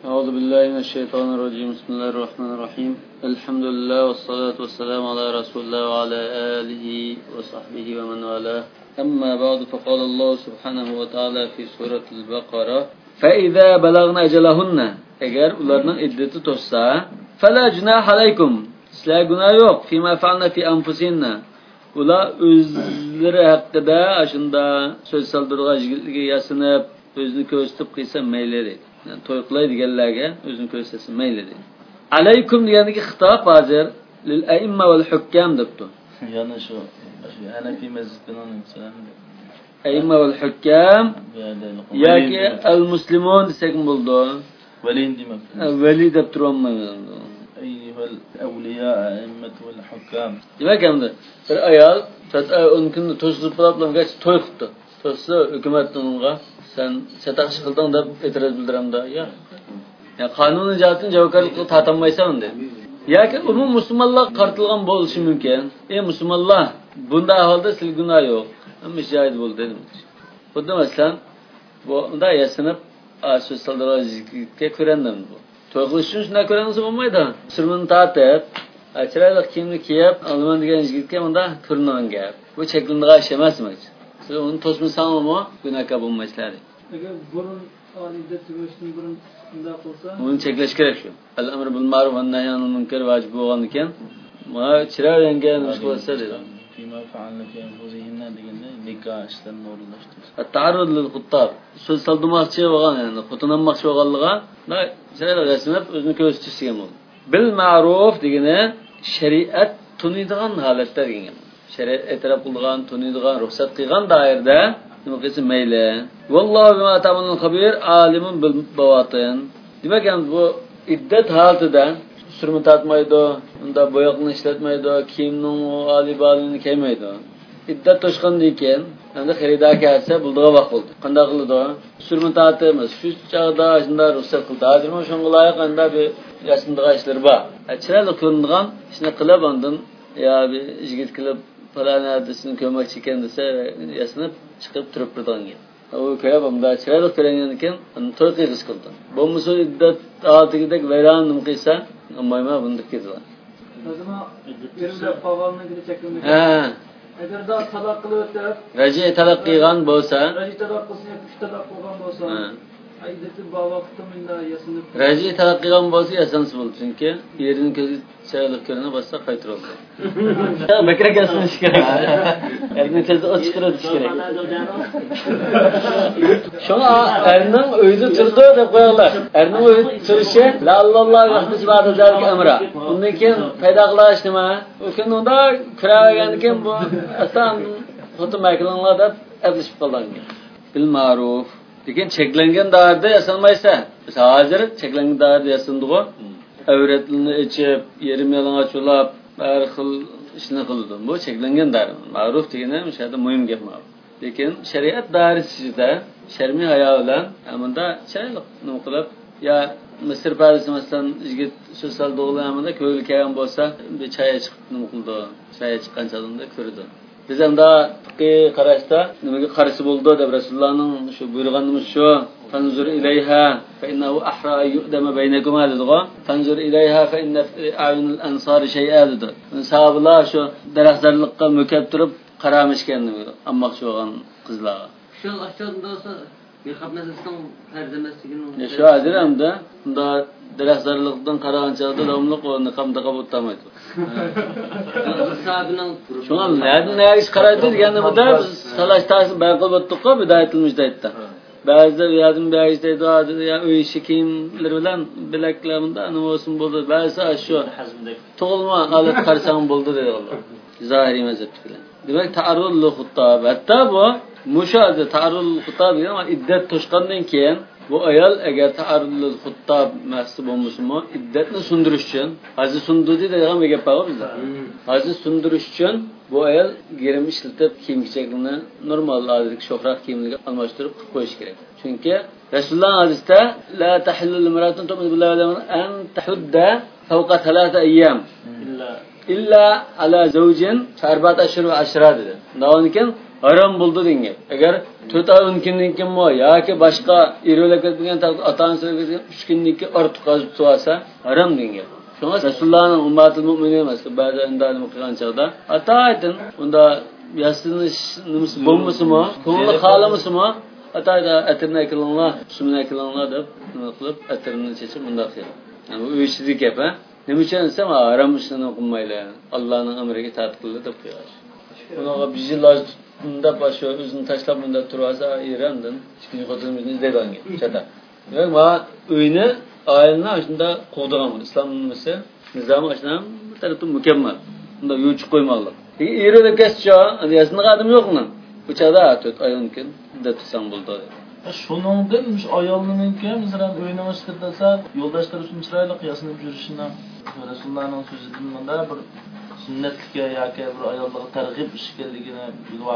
أعوذ بالله من الشيطان الرجيم. بسم الله الرحمن الرحيم. الحمد لله والصلاة والسلام على رسول الله وعلى آله وصحبه ومن والاه. أما بعد فقال الله سبحانه وتعالى في سورة البقرة فإذا بلغن أجلهن eğer ularının iddeti tossa فلا جناح عليكم sizler günah yok فيما فعلنا في أنفسنا ular özleri hakkında aşında söz saldırığa yasınıp özünü köstüp kıysa meyleri yani toyuklaydı gellerge özünü köstesi meyleri aleykum diyendeki hitap hazır lil aimma vel hukkam deptu yani şu Hanefi mezhebinin mesela aimma vel hukkam ya ki el muslimun desek buldu velin demek veli dep durulmadı eyyuhel evliya aimmet vel hukkam demek hem de bir ayal onkin tozlup bulaplam geç toykuttu tosu hükümetin onunla sen setakşı kıldın da etiraz bildirim da ya kanunun icatını cevkarlıkla tatanmaysan de ya ki umum Müslümanlar kartılgan boluşu mümkün Müslümanlar bunda halde sil günah yok ama şahit bol dedim bu da mesela bu da yasınıp söz saldırı zikriye körendim bu toykuluşun şuna körenisi olmaydı sırmını tahtep açırarak kimlik yiyip Alman diyen zikriye onda kırınan gel bu çekildiği aşamaz mı? Onun tosmu sanılma günah kabulmeçleri. Eğer burun alide tübeştin burun bunda olsa bunu çekleş gerekiyor. El-emr bil ma'ruf ve nehy anil münker vacip olan iken ma çırağın gelmiş olsa dedi. Fima fa'alna fi anfusihimna degende nikah işlerini orunlaştırır. At-ta'arrud lil xuttab. Söz saldırmakçı olan yani xutunanmakçı olanlığa da çırağın resimlep özünü köstüsüyem oldu. Bil ma'ruf degene şeriat tunuydigan halatlar degen. Şeriat etiraf kılgan, tunuydigan, ruhsat kılgan dairde nima meyle. Vallahu bima ta'malun habir, alimun bil bawatin. Demek yani bu iddet halatidan sürmü tatmaydı, unda boyaqını işletmeydi, kiyimnin o ali balini keymeydi. İddet toşqan deyken, endi xerida kelsa bulduğu vaqt bo'ldi. Qanday qildi? Sürmü tatımız şu çağda shunda ruxsat qildi. Hozirmi shunga loyiq anda bir yasındığı işler bor. Chiroyli ko'ringan ishni qilib ondan ya bir yigit qilib falan adresini ko'makchi ekan desa yasinib chiqib turib turgan. O kayabamda chiroyli ko'ringan ekan, to'y qilish qildi. Bo'lmasa iddat holatigidek vayron nima qilsa, ammayma bunda ketdi. Nazma yerimde pavalına gidip çekilmek. Eğer daha talak kılıp ötüp Raci talak qilgan bo'lsa, Raci talak kılsın ya kuş talak kılgan bo'lsa, aydetin bağvaqtımında yasınıp. Raci talak qilgan bo'lsa yasansı bo'ldi chunki erining ko'zi chiroyli ko'rina bassa qaytiroldi. Bekra kasinish kerak. Erining ko'zi ochiqtirib kerak. Shuna erning uyda turdi deb qo'yinglar. Erning uyda turishi la Alloh vaqti ba'da zalika amra. Undan keyin paydo qilish nima? O kun unda kiragan ekan bu asan xotin maykilanglar deb ablishib qolgan. Bil ma'ruf. Lekin cheklangan dairda yasalmaysa, biz hozir cheklangan dairda yasandigo. Avratlarni ichib, yerim yalang'och ulab, har xil ishni qildi. Bu cheklangan dair. Ma'ruf degani o'shada muhim gap ma'ruf. Lekin shariat dairasida sharmiy hayo bilan amanda chayliq nima qilib ya Misr Paris masalan yigit so'sal doğulamında ko'ngil kelgan bo'lsa, bir choy chiqib nima qildi? Choy chiqqan chog'da ko'rdi. Biz ham da qarashda nimaga qarshi bo'ldi deb Rasulullohning shu buyurganimiz shu fanzur ilayha fa innahu ahra yu'dama baynakuma dedigo fanzur ilayha fa inna a'yunul ansar shay'a dedi. Sahabalar shu daraxtzorlikqa mukab turib qaramishgan ammoqchi bo'lgan qizlarga. Shu aşağıda olsa bir xapnasdan farzemesligini. Shu hozir hamda unda daraxtzorlikdan qaragan chog'da davomli qo'lni qamda qabul tamaydi. Sahabining Şuna ne iş karardı deganimizda biz talashtasini bayon qilib o'tdik-ku bidoyatilmizda aytdi. Ba'zida yazım ba'zida aytdi ya uy shikimlar bilan bilaklarida nima bo'lsin bo'ldi. Ba'zida shu tug'ilma holat qarsam bo'ldi dedi Alloh. Zohiriy mazhablar. Demak ta'arrul xuttab hatta bu mushohada ta'arrul xuttab degan iddat to'shqandan keyin bu ayol agar ta'arrul xuttab mahsub bo'lsa-mu iddatni sundirish uchun hozir sundudi degan bir gap bor bizda. Hozir sundirish uchun bu ayol gerim ishlatib kiyim-kechaklarni normal hozirgi sho'xroq kiyimlarga almashtirib qo'yish kerak. Chunki Rasululloh hadisda la tahillu limratun tu'minu billahi an tahudda fawqa 3 ayyam illa ala zawjin 4 ashhur va ashra dedi. Davonikin harom bo'ldi degan. Agar 4 oy 10 kundan keyin mo yoki boshqa erolakka degan ota-onasiga 3 kundan keyin ortiq qazib tuasa harom degan. Shunga Rasulullohning ummatul mu'minin emas, ba'zi indalni qilgan chaqda atoydan unda yasinish nimasi bo'lmasimi, ko'ngli xolamasimi, atoyda atirni qilinglar, sumni qilinglar deb nima qilib atirni chechib bunda qiladi. Yani bu uyishlik gap, ha? Nima uchun desam, harom ishni qilmaylar. Allohning amriga taat qildi deb qo'yadi. Unaqa bijillar unda boshqa o'zini tashlab bunda turasa, Erondan ikkinchi xotinimizni izlaydigan chata. Demak, ma uyni oilani shunda qo'ydigan islom nimasi, nizomi shundan bir tarafdan mukammal. Unda yo'chiq qo'ymoqlik. Erida kascha, yasini qadim yo'qmi? Bu chada 4 oy mumkin deb tutsam bo'ldi. Shuningdek, ayolninki masalan uyni o'stirsa, yo'ldoshlar uchun chiroyli qiyosinib yurishidan Rasulullohning so'zidan menda bir sunnatlikka yoki bir ayolga targ'ib ish ekanligini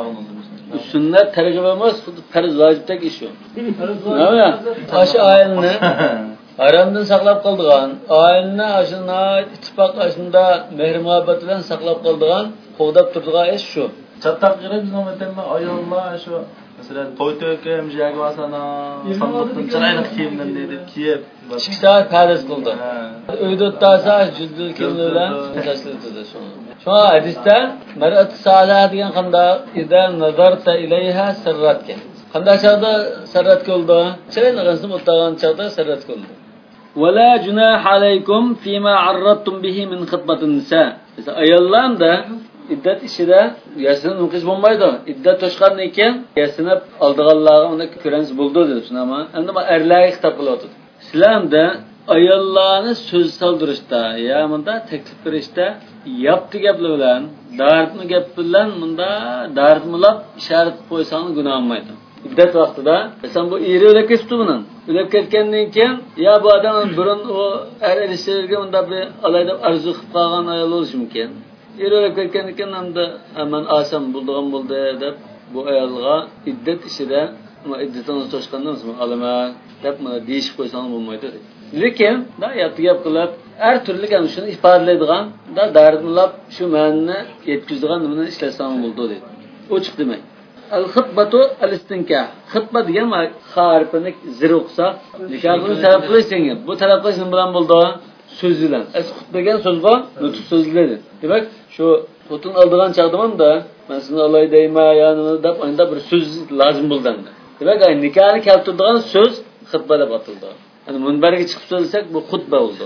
bilib sunnat targ'ib emas, xuddi farz vojibdek ish u. Nima? O'sha oilni haromdan saqlab qoldigan, oilni ashuna ittifoq ashunda mehr-muhabbat bilan saqlab qoldigan, qo'dab turadigan ish shu. Chattaq qilib bizning vatanda ayollar shu masalan to'y-to'yga mijaga vasana, sanqatdan chiroyli kiyimlarni deb kiyib, ikkita farz qildi. Uyda o'tsa juzdul kiyim bilan tashladi shu. Shu hadisda mar'at salih degan qanda idan nazarta ilayha sirratga. Qanday chaqda sarrat qildi? Chiroyli qilib o'tgan chaqda sarrat qildi. Wala junah alaykum fima arradtum bihi min khitbatin nisa. Ayollarda iddat ishida yasinib o'qish bo'lmaydi. Iddat to'shqandan keyin yasinib oldiganlarga uni ko'ramiz bo'ldi deb tushunama. Endi bu erlarga xitob qilyapti. Islomda ayollarni so'z soldirishda, ya bunda taklif berishda yapti gaplar bilan, dardni gap bilan bunda dardmilab ishorat qo'ysang gunoh bo'lmaydi. İddet vaqtida sen bu eri o'lib ketibdi buni. O'lib ketgandan keyin ya bu odam burun o er erishirga unda bir alayda arzu qilib qolgan ayol bo'lishi mumkin. Eri o'lib ketgandan keyin unda aman asam bo'lgan bo'ldi deb bu ayolga iddet ishida iddatini to'shqandan so'ng olaman deb mana deyishib qo'ysang bo'lmaydi. Lekin da yapti gap qilib har turli ham shuni ifodalaydigan da dardlab shu ma'noni yetkazadigan nimani ishlasam bo'ldi dedi. Ochiq demak. Al-khitbatu al-istinkah. Xitba degan harfini zir o'qsa, nikohni talab qilishing. Bu talab qilish nima bilan bo'ldi? So'z bilan. Xitba degan so'zga nutq so'zladi. Demak, shu xotin oldigan chaqdimanda, men sizni Alloh deyma, ya'ni deb unda bir so'z lozim bo'ldi. Demak, nikohni keltiradigan so'z xitba deb ataldi. Yani munbarga chiqib so'zlasak, bu xutba bo'ldi.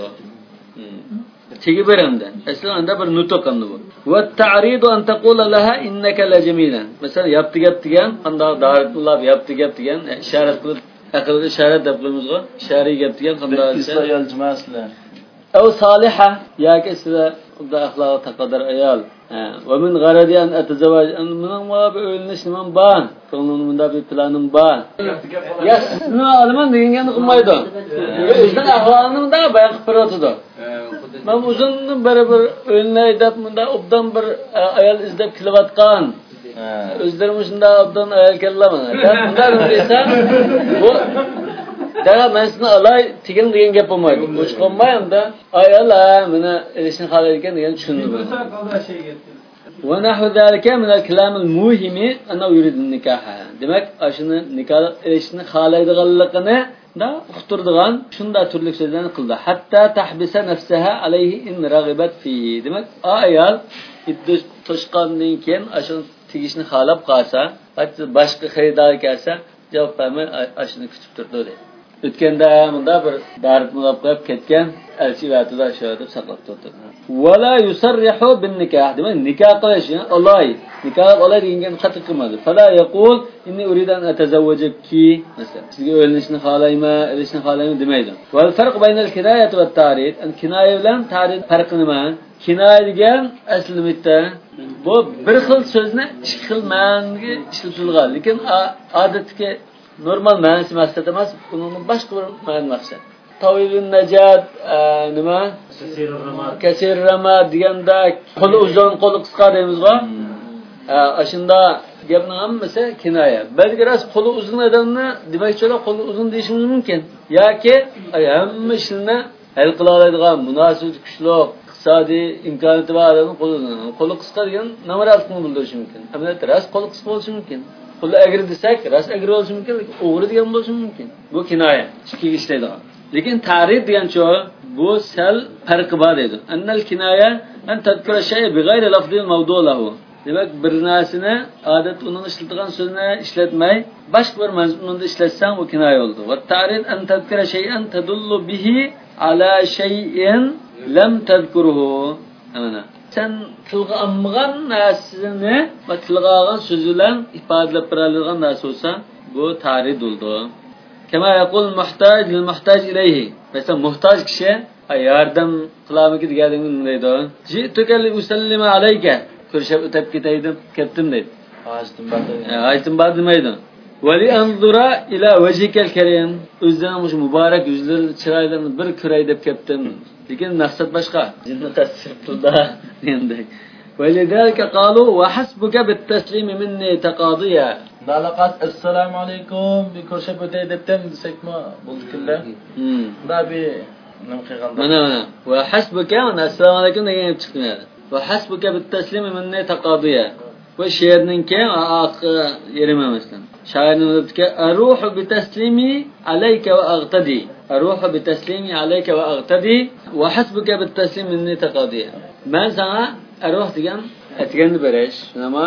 Chegi beramda. Aslida bir nutq qanday bu. Va ta'ridu an taqula laha innaka la jamilan. Masalan, yapti gap degan, qanday daritlar yapti gap degan ishorat qilib, aqlga ishorat deb qo'ymizga, ishoriy gap degan qanday ayol jimaslar. Aw saliha yoki sizlar xuddi axloqi taqodir ayol. Va min gharadi an atazawaj an mening ma bir o'ylanish nimam bor. Ko'nglimda bir planim bor. Ya sizni olaman deganga qilmaydi. Bizning ahvolimizni bayon qilib beradi. Men uzun bir o'ynay deb bunda obdan bir ayol izlab kelayotgan. O'zlarim shunda obdan ayol kelaman. Bunda desa bu daha men sizni olay tegin degan gap bo'lmaydi. Bu chiqolmaydi. Ayollar meni erishni xohlaydigan degan tushundim. Va nahu zalika min al-kalam al-muhim annahu yurid an-nikah. Demak, ashuni nikoh erishni xohlaydiganligini da uqtirdigan shunda turli so'zlarni qildi. Hatta tahbisa nafsaha alayhi in rag'ibat fihi. Demak, ayol iddat to'shqandan keyin ashuni tegishni xohlab qolsa, boshqa xaridor kelsa, javob bermay ashuni kutib turdi dedi. O'tganda bunda bir dard mulab qo'yib ketgan elchi vatida shu deb saqlab turdi. Wala yusarrihu bin nikah. Demak, nikoh qilish, Alloh nikoh olay degan xat qilmadi. Fala yaqul inni uridu an atazawwajuki. Masalan, sizga o'linishni xohlayman, erishni xohlayman demaydi. Wal farq baynal kinayati va ta'rid. Kinaya bilan ta'rid farqi nima? Kinaya degan aslida bu bir xil so'zni ikki xil ma'noga ishlatilgan, lekin odatga normal ma'nosi maqsad emas, uning boshqa bir ma'no maqsad. Tawilun najat nima? Kasir ramad deganda qo'li uzun, qo'li qisqa deymizga. Ashunda gapning hammasi kinoya. Balki ras qo'li uzun odamni demakchilar qo'li uzun deyishimiz mumkin. Yoki hamma ishni hal qila oladigan munosib kuchli iqtisodiy imkoniyati bor odamning qo'li qisqa degan nima rostni bildirishi mumkin. Amaliyotda rost qo'li qisqa bo'lishi mumkin. Qo'li agri desak, rost agri bo'lishi mumkin, lekin o'g'ri degan bo'lishi mumkin. Bu kinoya, ikkiga ishlaydigan. Lekin ta'rif degancha bu sal farqi bor edi. Annal kinoya an tadkura shay bighayri lafzil mawdu'lahu. Demak, bir narsani odatda uning ishlatilgan so'zni ishlatmay, boshqa bir mazmunda ishlatsang bu kinoya bo'ldi. Va ta'rif an tadkura shay'an tadullu bihi ala shay'in lam tadkuruhu. Ana. Sen tilga olmagan narsani va tilga olgan so'z bilan ifodalab beradigan narsa bo'lsa, bu ta'rif bo'ldi. Kama yaqul muhtaj lil muhtaj ilayhi. Mesela muhtaj kishi yordam qilamiki deganini deydi. Ji'tuka usallima alayka. Ko'rishib o'tib ketay deb ketdim deydi. Aytim bor demaydi. Va li anzura ila wajhikal karim. O'zining shu muborak yuzlari chiroylarini bir ko'ray deb ketdim. Lekin maqsad boshqa. Jinni tasir qildi endi. Va lidalika qalu wa hasbuka bit taslim minni taqadiya. Dalaqat assalomu alaykum bir ko'rishib o'tay debdim desakmi bo'ldi-killa. Dabi nima qilganda. Mana va hasbuka assalomu alaykum degan chiqdi. Va hasbuka bit taslim minni taqadiya. Bu she'rninki yerima emasdan. Shoirning o'ziga aruhu bi taslimi alayka va aghtadi. Aruhu bi taslimi alayka va aghtadi va hasbuka bit taslim minni taqadiya. Men sana aruh degan aytganni berish, nima?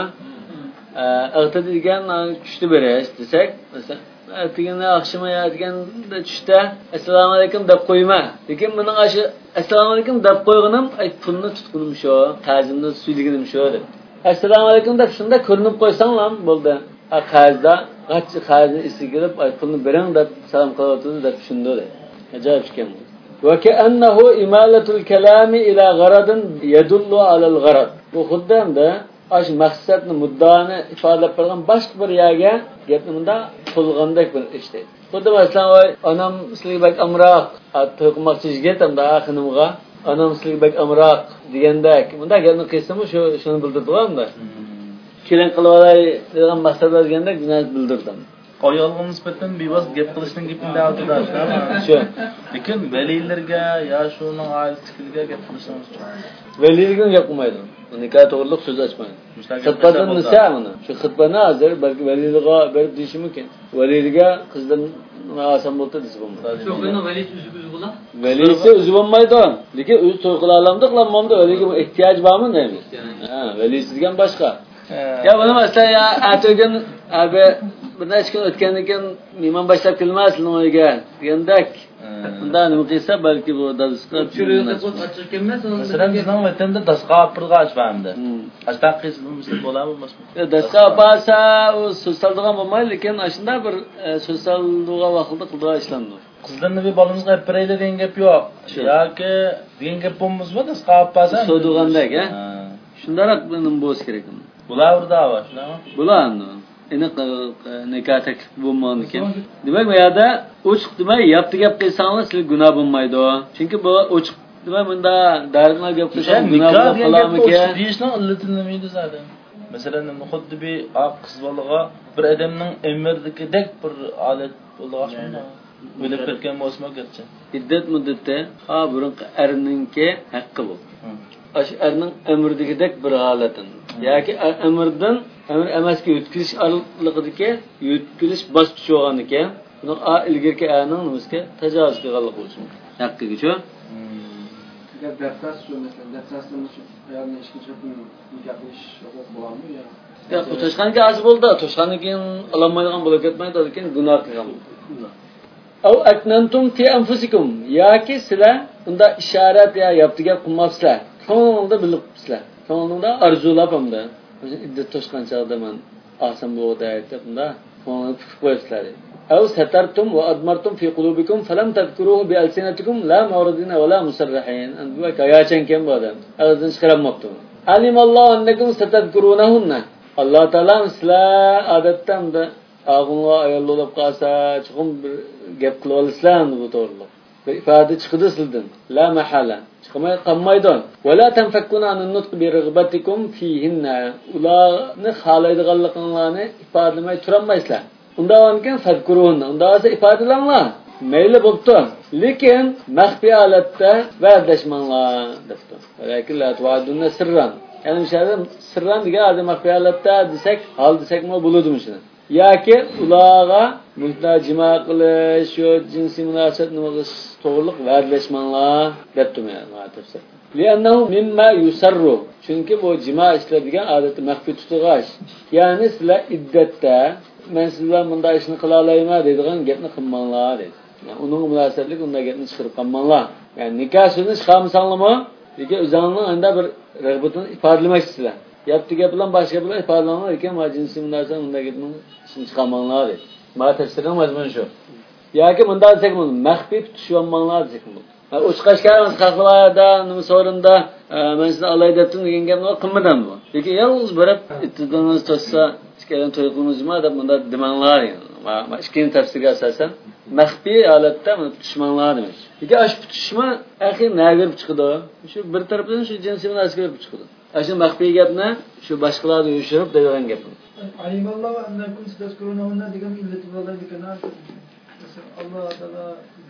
Aghtadi degan kuchni berish desak, masalan, aytganda oqshima aytganda tushda assalomu alaykum deb qo'yma. Lekin mening ashi assalomu alaykum deb qo'yganim ay pulni tutqunim shu, ta'zimni suyliginim shu deb. Assalomu alaykum deb shunda ko'rinib qo'ysang ham bo'ldi. Qazda qancha qazni isigirib ay pulni bering deb salom qilyapti deb tushundim dedi. Ajoyib ekan bu. Va ka'annahu imalatul kalami ila gharadin yadullu ala al-gharad. Bu xuddanda ash maqsadni muddani ifodalab bergan boshqa bir yerga gapni bunda qo'lgandek bir ishlaydi. Xuddi masalan onam sizga bak amroq to'qmoqchi yigit hamda axinimga onam sizga bak amroq degandek bunda gapni qilsam shuni bildirdim-da. Kelin qilib olay degan maqsad bo'lganda gunoh bildirdim. Ayolga nisbatan bevos gap qilishning gapini davlatda shu. Lekin valilarga yo shuning oilasiga gap qilishimiz kerak. Valilarga gap qilmaydi. Nikah to'g'riliq so'z ochmaydi. Xitbadan nisa buni. Shu xitbani hozir balki valilarga berib deyishi mumkin. Valilarga qizdan oson bo'ldi desa bo'lmaydi. Shu kuni valisi o'zi bo'la. Valisi o'zi bo'lmaydi. Lekin o'zi to'y qila olamdi, qilamamdi. Valiga ehtiyoj bormi deymiz. Valisi degan boshqa. Ya buni masalan ya ato'gan abi bir necha kun o'tgandan keyin mehmon boshlab kelmasin uyga degandak. Unda nima qilsa balki bu dasqa masalan bizning vatanda dasqa pirg'ash bamdi. Asta qilsa bo'ladimi? Dasqa basa u so'zaldigan bo'lmaydi, lekin ashunda bir so'zaldigan vaqtda qildigan ishlanadi. Qizlarni bir bolamizga birayli degan gap yo'q. Yoki degan gap bo'lmasmi? Dasqa basa so'dugandek, ha? Shundaroq buning bo'lish kerak. Bularda va shunami? Bularni nikah taklif bo'lmaydi. Demak, bu yerda ochiq demay, yapti gap qilsangiz siz gunoh bo'lmaydi. Chunki bu ochiq demay bunda darg'al gap qilsang gunoh bo'ladimi? Deyishning illati nima edi zaten? Masalan, xuddi bir qiz bolaga bir odamning umridagidek bir holat bo'lganmi? O'lib ketgan bo'lsa ketsa. Iddat muddatda burun erninki haqqi bu. Erning umridagidek bir holatin yoki umrdan umr emasga yutkilish oraliqidagi yutkilish bosqichi bo'lgan ekan, buni ilgirki aning nimasiga tajovuz qilganlik bo'lishi mumkin. Haqqiga-ku. Agar darsas shu masalan darsasdan shu ayolning ishga chiqib nikah qilish huquq bormi yo? Ya to'shqanga azi bo'ldi, to'shqandan keyin ololmaydigan bo'lib ketmaydi, lekin gunoh qilgan bo'ldi. Aw aknantum fi anfusikum yoki sizlar unda ishorat ya yapti gap qilmabsizlar. Ko'ngilda bilibsizlar. Ko'ngilda arzulab hamda o'zi iddat to'shqan chog'da men oson bo'ldi aytib unda ko'ngilni fikr qo'yibsizlar. Aw satartum wa admartum fi qulubikum falam tadhkuruhu bi alsinatikum la mawridin wa la musarrihin. Bu kayachan kim bu odam? Ağzdan chiqarmabdi. Alimallohu annakum satadkurunahunna. Alloh taolo sizlar odatda da ağınla ayol olub qalsa chiqim bir gap qilib olasizlar bu to'g'riliq. Bir ifoda chiqdi sizdan. La mahala. Chiqmay qolmaydi. Va la tanfakkuna an nutq bi rag'batikum fihinna. Ularni xohlaydiganliklarini ifodalamay turolmaysizlar. Unda onkin fadkurun. Unda esa ifodalanglar. mayli bo'pti. Lekin maxfiy holatda va'dlashmanglar debdi. Lakin la tu'adunna sirran. Yani o'shada sirran degan maxfiy holatda desak, hal desakmi bo'ladimi shuni? Yoki ularga muhtojima qilish, shu jinsiy munosabatni to'g'riliq va'dlashmanglar debdi men tafsir. Li'annahu mimma yusarru. Chunki bu jima ishlaydigan odatda maxfiy tutilg'ash. Ya'ni sizlar iddatda men sizlar bunday ishni qila olayman deydigan gapni qilmanglar dedi. Yani uning munosabatlik unday gapni chiqarib qolmanglar. Yani nikoh so'zini chiqarmasanlarmi? Lekin o'zingizning anda bir rag'batini ifodalamoqchisizlar. Yapti gap bilan boshqa bilan ifodalanlar ekan, va jinsiy munosabat unday gapni chiqarmanglar dedi. Ma tafsirning mazmuni shu. Yoki bunday desak bo'ladi, maxfiy tushunmanglar desak bo'ladi. O'chqashganimiz qahvalarda, nima so'rinda men sizni olay debdim degan gapni qilmadim bu. Lekin yolg'iz borib ittidonimiz to'ssa, ikkalan to'y qilmoqchimi deb bunda demanglar. Va ikkinchi tafsirga asosan maxfiy holatda buni tushmanglar demak. Lekin ash tushma axir nagir chiqdi. Shu bir tarafdan shu jinsiy munosabat chiqdi. Shu maxfiy gapni shu boshqalarga yo'shirib degan gap. Alimallohu va annakum tadkurununa degan illati bo'ladi kana. Allah Taala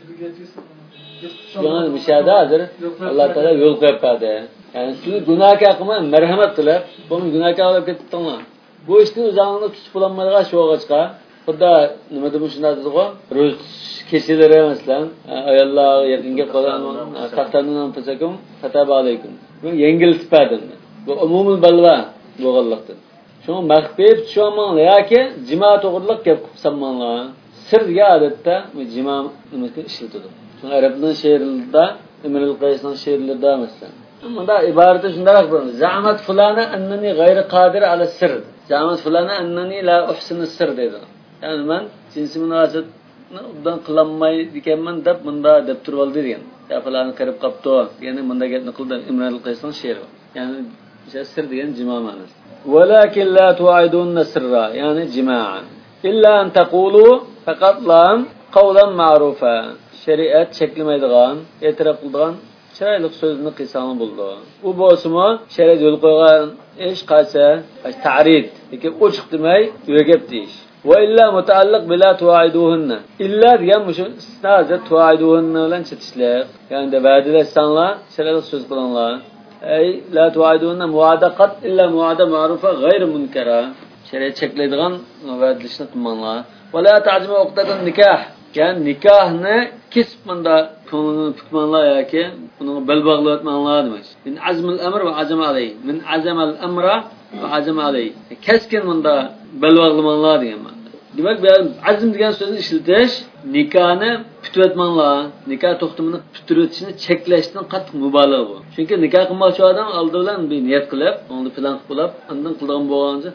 yani müşahede hazır Allah Teala yol qo'yibdi. Yani siz günahkar qilmay marhamat qilib, buni günahkar olib ketdinglar. Bu ishni o'zingizga tutib bo'lmaydigan sho'ga chiqa. Xuddi nima deb shunday dedi-ku, ro'z kechalari masalan, ayollar yaqinga qolgan taxtandan pasakum fataba alaykum. Bu yengil sifatdir. Bu umumul balva bo'lganlikdir. Shuni maxfiy tushunmanglar yoki jima to'g'riliq gap qilsanmanglar. Sir degan odatda jima nimasi ishlatadi. Arabning she'rlarida, Imrul Qaysning she'rlarida masalan. Bunda iborati shunday bo'ladi. Za'amat fulana annani g'ayri qodir ala sir. Za'amat fulana annani la uhsinu sir dedi. Yani men jinsiy munosabatni undan qilolmay ekanman deb bunda deb turib oldi degan. Ya fulani qirib qopti, ya'ni bunda gapni qildi Imrul Qaysning she'ri. Ya'ni sir degan jima ma'nosi. Walakin la tu'idunna sirra, ya'ni jimaa. İlla an taqulu faqat lam qawlan ma'rufa. Şeriat çekilmeydiğen, e'tirof qiladigan chiroyli so'zni qilsang bo'ldi. U bo'lsa-mu, shariat yo'l qo'ygan ish qaysa, ta'rid, lekin ochiq demay, yo'gap deyish. Va illa mutaalliq bila tu'iduhunna. Illa degan mushu istisnoda tu'iduhunna bilan chetishlik. Ya'ni va'dalashsanglar, chiroyli so'z qilinglar. Ay la tu'iduhunna muadaqat illa muada ma'rufa g'ayr munkara. Shariat cheklaydigan va'dalashni qilmanglar. Va la ta'zimu uqdatan nikah. Yani nikahni kesib bunda ko'nglini tutmanlar yoki uni bel bog'latmanlar demak. Min azmul amr va azama alay. Min azamal amra va azama alay. Keskin bunda bel bog'lamanlar degan ma'noda. Demak, bu azm degan so'zni ishlatish nikahni tutayotmanlar, nikah to'xtamini tutirishni cheklashdan qattiq mubolag'a bu. Chunki nikah qilmoqchi odam oldidan bir niyat qilib, uni plan qilib, undan qilgan bo'lgancha,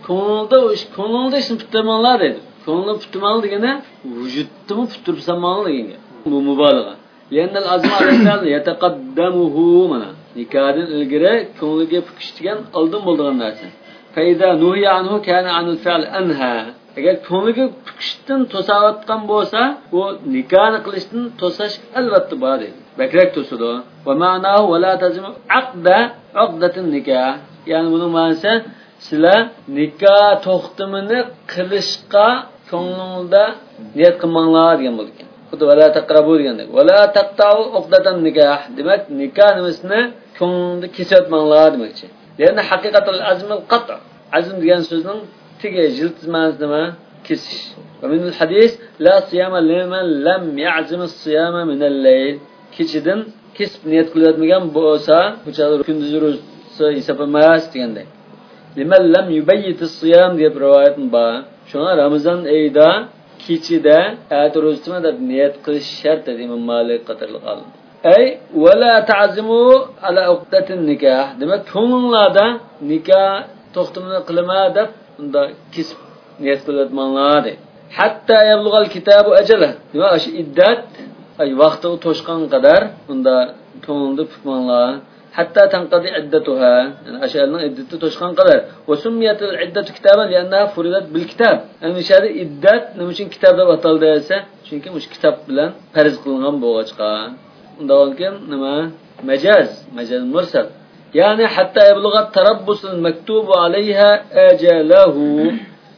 ko'ngilda ishni tutayotmanlar dedi. Ko'ngilni tutmanlar degani vujudni tutirsanmanlar degan. Bu mubolag'a. Lennal azma alayhal yataqaddamuhu mana. Nikahdan ilgari ko'ngliga pukishtigan oldin bo'lgan narsa. Fayda nuhiya anhu kana anul fa'l anha. Agar ko'ngliga pukishdan to'sayotgan bo'lsa, bu nikahni qilishdan to'sash albatta bor edi. Bakrak to'sadi. Va ma'nahu va la tazimu aqdatun nikah. Ya'ni buning ma'nosi sizlar nikah to'xtamini qilishga ko'nglingizda niyat qilmanglar degan bo'ldi ekan. Xuddi vala taqrabu degandek. Vala taqta'u uqdatan nikah. Demak, nikah nimasini ko'nglingizda kesayotmanglar demakchi. Ya'ni haqiqatul azmul qat'. Azm degan so'zning tigi jilt ma'nosi nima? Kesish. Va min al-hadis la siyama liman lam ya'zim as-siyama min al-layl. Kechidan kesib niyat qilayotmagan bo'lsa, o'sha kunduz ro'za hisoblanmas degandek. Liman lam yubayyit as-siyam deb rivoyat bor. Shuna Ramazon oyida kechida ro'zasini deb niyat qilish shart dedi Imom Malik qatorliq olim. Ay wala ta'zimu ala uqdatin nikah. Demak, ko'ngillarda nikah to'xtamini qilma deb unda kesib niyat qilayotmanlar dedi. Hatta yablug'al kitabu ajala. Demak, shu iddat vaqti to'shqan qadar unda ko'ngilda tutmanlar. Hatta tanqadi iddatuha. Yani aşağının iddeti to'shqan qadar. Wa summiyatul iddatu kitaban li'annaha furidat bil kitab. Yani shari iddat nima uchun kitobda ataldi desa, chunki o'sha kitob bilan farz qilingan bo'lgan. Undan keyin nima? Majaz mursal. Yani hatta yablugha tarabbusul maktubu alayha ajalahu.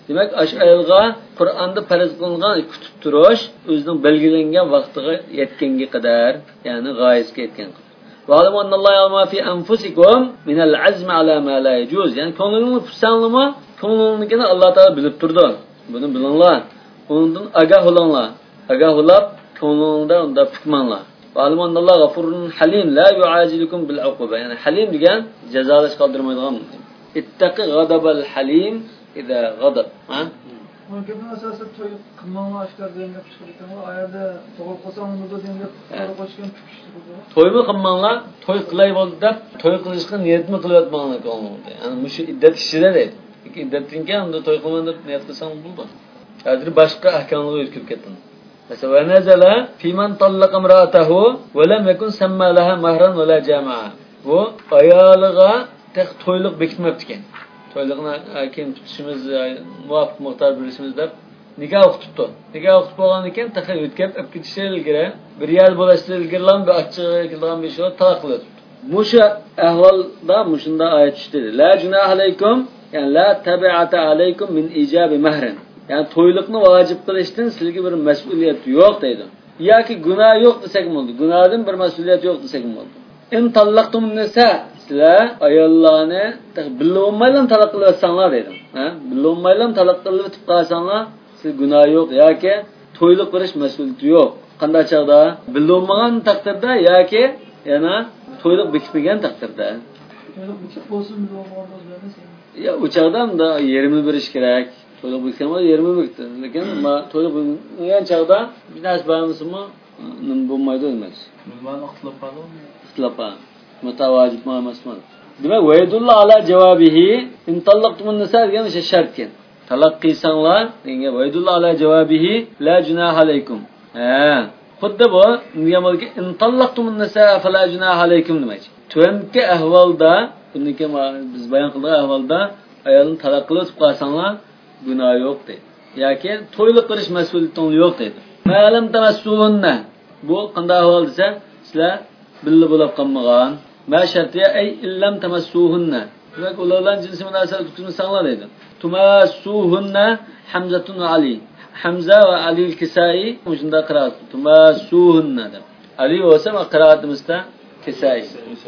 Demak, ash ayolga Qur'onda farz qilingan kutib turish o'zining belgilangan vaqtiga yetganga qadar, ya'ni g'oyasga yetgan. Va'lamu annalloha ya'lamu fi anfusikum min al-azm ala ma la yajuz. Ya'ni ko'nglingizni tutsangizni, ko'nglingizni Alloh taolo bilib turdi. Buni bilinglar. Undan agah olinglar. Agah olib, ko'nglingizda unda fikmanglar. Va'lamu annalloha g'afurun halim la yu'ajilukum bil uquba. Ya'ni halim degan jazolash qoldirmaydigan. Ittaqi ghadabal halim idza ghadab. Ha? Mümkün esası toy kılmanla aşkar denge çıkırken o ayarda toğul kosan bunu da denge koşkan çıkıştı bu. Toy mu kılmanla toy kılay oldu da toy kılışkı niyet mi kılayatmanlık olmadı. Yani şu iddet işçiler de. İddettinken onda toy kılmanlar niyet kılsan buldu. Adri başka ahkamlığı ürküp kettin. Mesela ve nezele fiman tallaq imra'atahu ve lem yekun semma laha mahran ve la jama'a. Bu ayalığa tek toyluk bekitmeptiken. Toyluğuna kim tutuşumuz muvaffak muhtar birisimiz de nikah tuttu. Nikah tutup olan iken takı ötkep öpkitişler ilgire bir yer bulaştırır ilgirilen bir açığa ilgirilen bir şey var talaklı tuttu. Muşa ehvalda muşunda ayet işte. La cunah aleykum yani la tabi'ata aleykum min icabi mahrin. Yani toyluqni vacip qilishdan sizga bir mas'uliyat yo'q deydi. Yoki gunoh yo'q desak bo'ldi. Gunohdan bir mas'uliyat yo'q desak bo'ldi. In tallaqtum nisa sizlar ayollarni bilolmaylan talaq qilasanglar dedim. Ha? Bilolmaylan talaq qilib o'tib qolsanglar, siz gunoh yo'q yoki to'yliq qilish mas'uliyati yo'q. Qanday chaqda? Bilolmagan taqdirda yoki yana to'yliq bekitmagan taqdirda. To'yliq bekitib bo'lsin bilolmagan bo'lsa. Ya uçağdan da yerimi biriş gerek. To'liq bekitmadi, yerimi bekitdi. Lekin to'liq bekitgan chaqda bir narsa bormisi bo'lmaydi emas. Bilmani ixtilof qiladi. Ixtilof. Mutavajib emasmi? Demak, vaydullah ala javobihi in tallaqtumun nisa degan o'sha shart ekan. Talaq qilsanglar, degan vaydullah ala javobihi la junah alaykum. Ha, xuddi bu nima bo'lki in tallaqtumun nisa fala junah alaykum demoqchi. Tuanki ahvolda, buniki biz bayon qilgan ahvolda ayolni talaq qilib qo'ysanglar gunoh yo'q deydi. Yoki to'ylik qilish mas'uliyating yo'q deydi. Ma'lum tamassuhunna. Bu qanday ahvol desa, sizlar billa bo'lib qolmagan. Ma shartiya ay illam tamassuhunna. Demak, ulardan jinsiy munosabat tutmasanglar deydi. Tumassuhunna Hamzatun va Ali. Hamza va Ali al-Kisai shunda qiraat. Tumassuhunna deb. Ali bo'lsa qiraatimizda Kisai.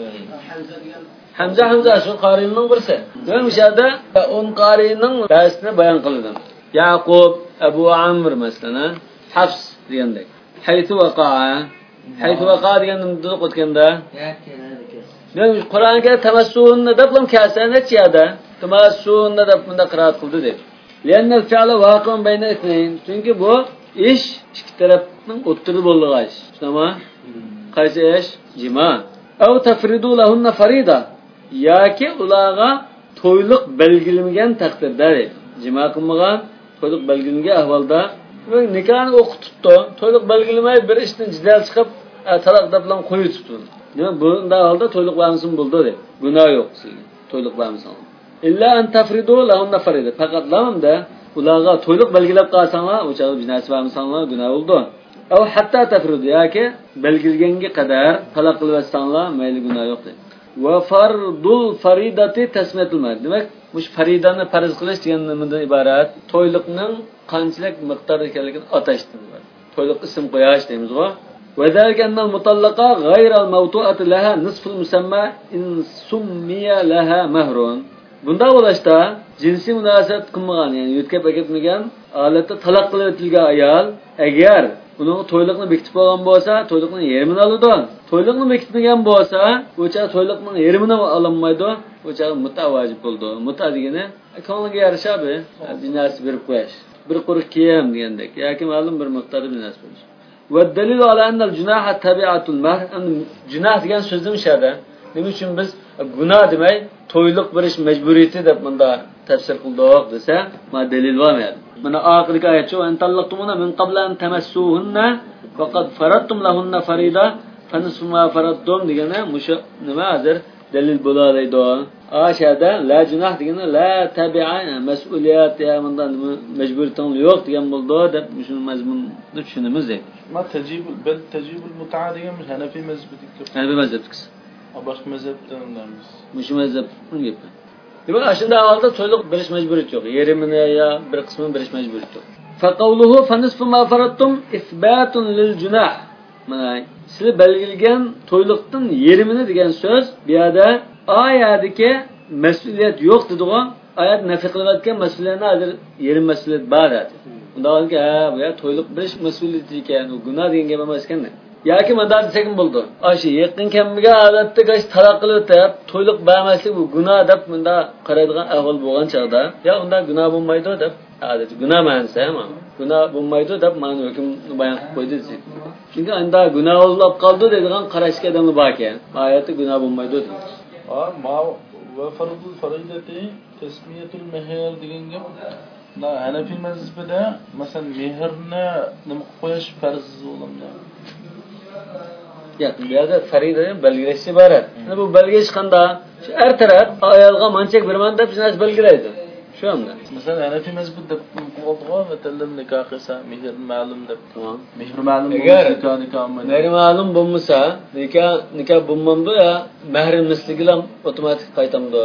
Hamza şu qarining birisi. Demak, bu yerda 10 qarining darsini bayon qildim. Yaqub, Abu Amr masalan, Hafs degandek. Haythu waqa deganni o'tganda. Demak, Qur'onga tamassuhunna deb ham kasani chiyada. Tamassuhunna deb bunda qiraat qildi deb. Lianna al-fi'la waqi'un bayna ithnayn. Chunki bu ish ikki tarafning o'tirib bo'lgan ish. Tamam? Qaysi ish? Jima. Aw tafridu lahunna farida. Yoki ularga to'yliq belgilangan taqdirda jima qilmagan to'yliq belgilangan ahvolda nikohni o'qitibdi, to'yliq belgilamay bir ishdan jidal chiqib talaq deb bilan qo'yibdi. Nima bunday holda to'yliq bo'lmasin bo'ldi deb. Gunoh yo'q sizga. To'yliq bo'lmasin. Illa an tafridu lahunna farida. Faqat lamda ularga to'yliq belgilab qolsanglar, o'sha jinasi bo'lmasanlar gunoh bo'ldi. Aw hatta tafridu yoki belgilganga qadar talaq qilib mayli gunoh yo'q deb. Va fardul faridati tasmiyatul mar. Demak, bu faridani farz qilish degan nimadan iborat? To'yliqning qanchalik miqdorda ekanligini atashdan iborat. To'yliq ism qo'yish deymiz-ku. Va zalika annal mutallaqa ghayral mawtu'ati laha nisful musamma in summiya laha mahrun. Bunda bo'lishda jinsiy munosabat qilmagan, ya'ni yo'tkab ketmagan holatda talaq qilib o'tilgan ayol agar uning to'yliqni bekitib olgan bo'lsa, to'yliqning yerimini oladi. To'yliqni bekitmagan bo'lsa, o'cha to'yliqning yerimini ololmaydi. O'cha mutavajib bo'ldi. Muta degani ko'ngliga yarasha bir narsa berib qo'yish. Bir quruq kiyim degandek, yoki ma'lum bir miqdorda bir narsa berish. Va dalil ala anna al-junaha tabi'atul mahr. Junah degan so'zning shada. Nima uchun biz gunoh demay, to'yliq berish majburiyati deb bunda tafsir qildik desa, ma dalil bo'lmaydi. Mana oxirgi oyatcha va antallaqtumuna min qabla an tamassuhunna faqad faradtum lahunna farida fanisfu ma faradtum degani musha nima hozir dalil bo'laydi. Ashada la junah degani la tabi'a mas'uliyat ya bundan majburiyating yo'q degan bo'ldi deb shu mazmunni tushunamiz deydi. Ma tajibul mut'a degan Hanafi mazhabidagi. Hanafi mazhabidagi. Boshqa mazhabdan emas. Mush mazhab unga. Demek aslında ahvalda to'yliq berish mecburiyeti yok. Yerimini ya bir kısmını berish mecburiyeti yok. Faqawluhu fanisfu ma farattum isbatun lil junah. Mana sizlar belgilgan to'yliqdan yerimini degan so'z bu yerda oyatdagi mas'uliyat yo'q dedigan oyat nafi qilayotgan mas'uliyatni hozir yerim mas'uliyat bor dedi. Undaki ha bu yer to'yliq berish mas'uliyati ekan, u gunoh degan gap emas ekan. Yoki manda desak bo'ldi. Ashi yaqin kamiga odatda gash taloq qilib o'tib, to'yliq bermaslik bu gunoh deb menda qaraydigan ahvol bo'lgan chog'da, ya unda gunoh bo'lmaydi deb odat gunoh emas, ama gunoh bo'lmaydi deb ma'no hukm bayon qilib qo'ydi. Chunki unda gunoh bo'lib qoldi degan qarashga odamlar bor ekan. Oyatda gunoh bo'lmaydi dedi. Ma va farzul faridati tasmiyatul mehr degan gap. Hanafi mazhabida masalan mehrni nima qo'yish farz bo'lamdi. Ya, bu yerda farida belgilash iborat. Bu belgilash qanda har taraf ayolga manchak berman deb siz belgilaydi. Shu hamda. Masalan, Hanafi mazhabida qo'lga metallim nikoh qilsa mehr ma'lum deb. Tamam. Mehr ma'lum nikoh ma'lum bo'lmasa, nikoh bo'lmamdi ya, mehr misligilam avtomatik qaytamdi.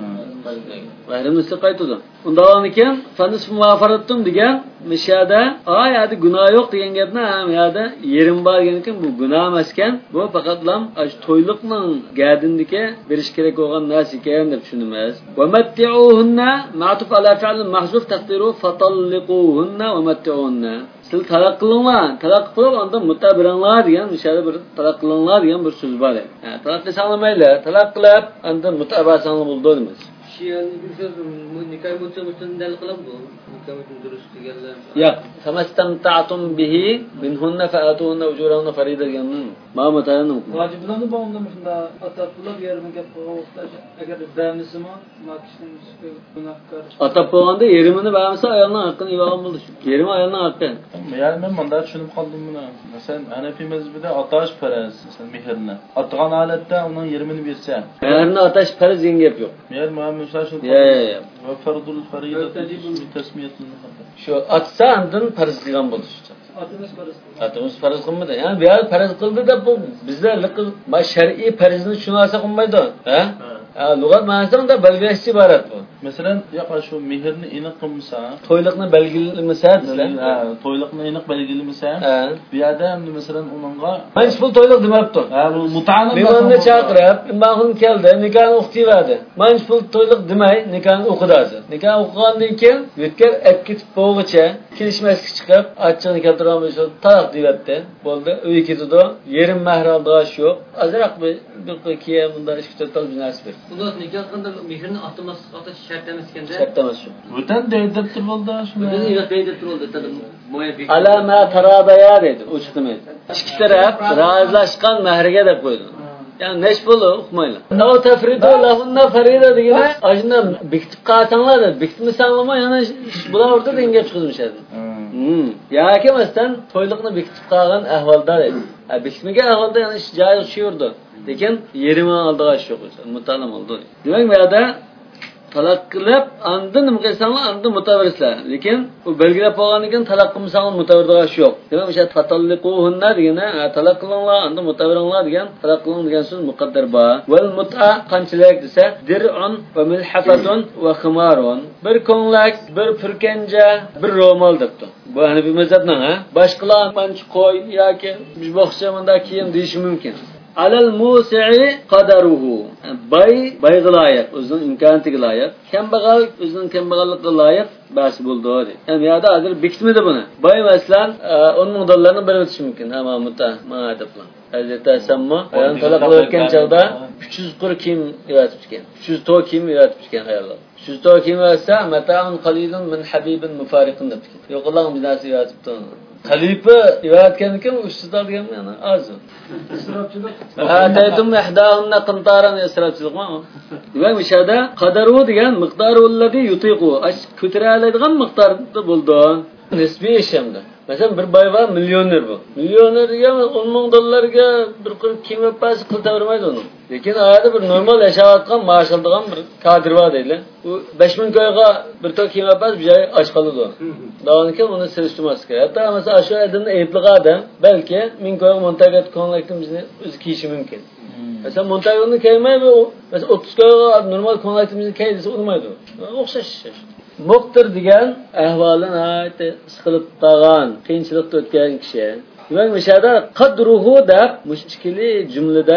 Mehr misli qaytadi. Undan ekan, fanis muafarattum degan mishada oyatda gunoh yo'q degan gapni ham yerda yerim bor degan ekan, bu gunoh emas ekan. Bu faqatlam to'yliqning gadindiki berish kerak bo'lgan narsa ekan deb tushunamiz. Va matti'uhunna ma'tuf ala fi'l mahzuf taqdiru fatalliquhunna va matti'uhunna. Siz talaq qilib unda mutabiranglar degan mishada bir talaq qilinglar degan bir so'z bor. Talaq qilsanglar mayli, talaq qilib unda mutabasanglar bo'ldi deymiz. Şiyanın bir söz nikah mutluluğundan dal kılam bu. Nikah mutluluğu dürüst diyorlar. Ya, famastamta'tum bihi minhunna fa'atuhunna ujurahunna farida degan. Ma mutayanım. Vaciblarni bağımlamış da ataplar yerine gap qo'ymoqlar. Agar demisimi makishning gunohkor. Atap bo'lganda yerimini bermasa ayolning haqqini yeyolgan bo'ldi. Yerimi ayolning haqqi. Yani men manda tushunib qoldim buni. Masalan, Hanafi mazhabida atash faraz, masalan mehrni. Atgan holatda uning yerimini bersa. Mehrni atash farz degan gap yo'q. Mehr muammosi shu. Ya. Va fardul faridati bi tasmiyatil muhaddad. Shu atsa undan farz qilgan bo'ldi. Atimiz farz qilmadi. Yani bir yer farz qildi deb bu bizlar shar'iy farzni tushunasa qilmaydi. Ha? Lug'at ma'nosida belgilash iborat bu. Masalan, yo'q shu mehrni aniq qilmasa, to'yliqni belgilamasa sizlar. To'yliqni aniq belgilamasa, bu yerda ham masalan uningga manch pul to'yliq demabdi. Bu muta'ani mehmonni chaqirib, mehmon keldi, nikohni o'qitibadi. Manch pul to'yliq demay, nikohni o'qidasi. Nikoh o'qigandan keyin yetkar ketib bo'g'icha kelishmaslik chiqib, achchig'ini keltirolmaysa, taloq deyapti. Bo'ldi, uy ketdi. Yerim mahr oldiga shu. Azroq bir kiyim bunda 2-4 binasi bir. Bundan nikah qilganda mehrini ata shart emas ekanda. Shart emas shu. O'tan deydi bo'ldi shuni. O'zini yo'q deydi turoldi. Moya Alama taradaya dedi. O chiqmaydi. Ikki taraf razilashgan mahriga deb qo'ydi. Yani neş bulu uqmaylar. O tafridu lahunna farida degani ajna bekitib qolsanglar, bekitmasanlarmi yana bular o'rta denga chiqizmishadi. Yoki masalan to'yliqni bekitib qolgan ahvolda edi. Bekitmagan ahvolda yana joyi tushirdi. Lekin yerimi oldiga shu mutalam oldi. Demak, bu yerda talaq qilib, andin nima qilsanglar, andin mutavirlar. Lekin u belgilab qo'ygandan keyin talaq qilmasanglar mutavirdiga shu yo'q. Demak, o'sha fatalliquhunna degani talaq qilinglar, andin mutaviringlar degan, talaq qiling degan so'z muqaddar bor. Wal mut'a qanchalik desa, dir'un va milhafatun va khimarun. Bir ko'nglak, bir purkanja, bir ro'mol debdi. Bu Hanafi mazhabning, boshqalar manch qo'y yoki bishboqchamanda kiyim deyishi mumkin. Alal musi'i qadaruhu. Bayga loyiq, o'zining imkoniyatiga loyiq. Kambag'al o'zining kambag'alligiga loyiq bas bo'ldi dedi. Yani yerda hozir bekitmadi buni. Boy masalan 10 ming dollarni berib o'tish mumkin. Hamma muta'adib bilan. Hazrati Asammo ayol talaq qilayotgan chog'da 340 kiyim yaratib chiqqan. 300 to kiyim yaratib chiqqan ayollar. 300 to kiyim esa mata'un qalilun min habibin mufariqin deb. Yo'qlar binasi yaratibdi. Xalifa yaratgan ekan 300 dollar degan yana oz. İsrofchilik. Ataytum ihdahunna qintaran isrofchilikmi? Demak, mishada qadaru degan miqdoru allazi yutiqu. Ko'tara oladigan miqdorda bo'ldi. Nisbiy ishimda. Masalan, bir boy va millioner bu. Millionerga 10 ming dollarga bir kiyim pas qiltavermaydi uni. Lekin oyada bir normal yashayotgan, maosh oladigan bir kadr bor deydi. U 5000 ko'yga bir to kiyim pas bir joy och qoladi. Davoniki uni sirishtirmas kerak. Hatto masalan, shu odamni aybliq odam balki 1000 ko'yga montagat ko'nglakdan bizni o'zi kiyishi mumkin. Mesela Montayg'ını kaymaydı o. Mesela 30 kayga normal konaktimizin kaydisi olmaydı. O'xshash. Muqtir degan ahvolini aytdi, siqilib qolgan, qiyinchilikda o'tgan kishi. Demak, mishada qadruhu deb mushkili jumlada